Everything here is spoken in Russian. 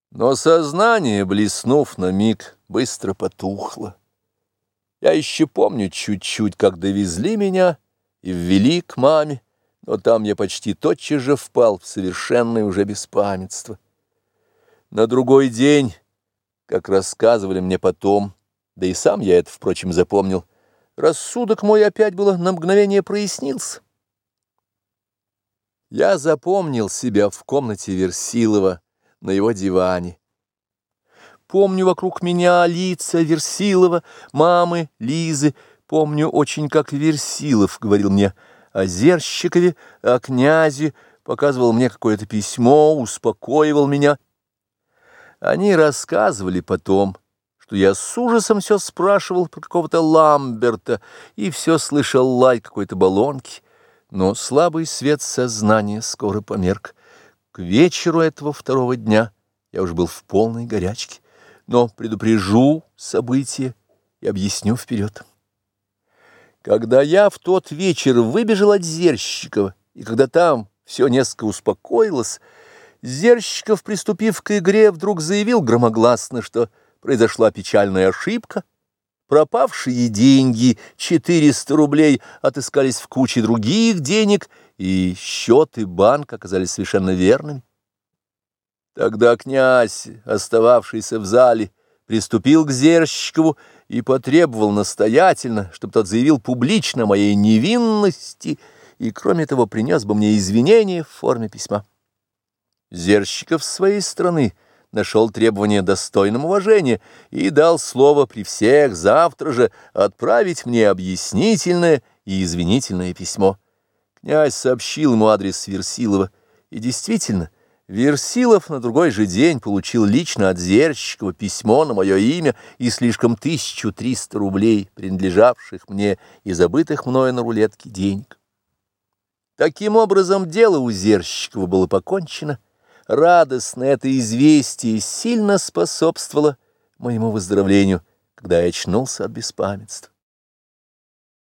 Но сознание, блеснув на миг, быстро потухло. Я еще помню чуть-чуть, как довезли меня и ввели к маме, но там я почти тотчас же впал в совершенное уже беспамятство. На другой день, как рассказывали мне потом, да и сам я это, впрочем, запомнил, рассудок мой опять было на мгновение прояснился. Я запомнил себя в комнате Версилова на его диване. Помню вокруг меня лица Версилова, мамы, Лизы. Помню очень, как Версилов говорил мне о Зерщикове, о князе, показывал мне какое-то письмо, успокоивал меня. Они рассказывали потом, что я с ужасом все спрашивал про какого-то Ламберта и все слышал лай какой-то баллонки, но слабый свет сознания скоро померк. К вечеру этого второго дня я уже был в полной горячке, но предупрежу события и объясню вперед. Когда я в тот вечер выбежал от Зерщикова, и когда там все несколько успокоилось, Зерщиков, приступив к игре, вдруг заявил громогласно, что произошла печальная ошибка. Пропавшие деньги, 400 рублей, отыскались в куче других денег, и счет и банк оказались совершенно верными. Тогда князь, остававшийся в зале, приступил к Зерщикову и потребовал настоятельно, чтобы тот заявил публично о моей невинности и, кроме того, принес бы мне извинения в форме письма. Зерщиков с своей стороны нашел требование достойным уважения и дал слово при всех завтра же отправить мне объяснительное и извинительное письмо. Князь сообщил ему адрес Версилова, и действительно, Версилов на другой же день получил лично от Зерщикова письмо на мое имя и слишком 1300 рублей, принадлежавших мне и забытых мною на рулетке денег. Таким образом, дело у Зерщикова было покончено. Радостно это известие сильно способствовало моему выздоровлению, когда я очнулся от беспамятства.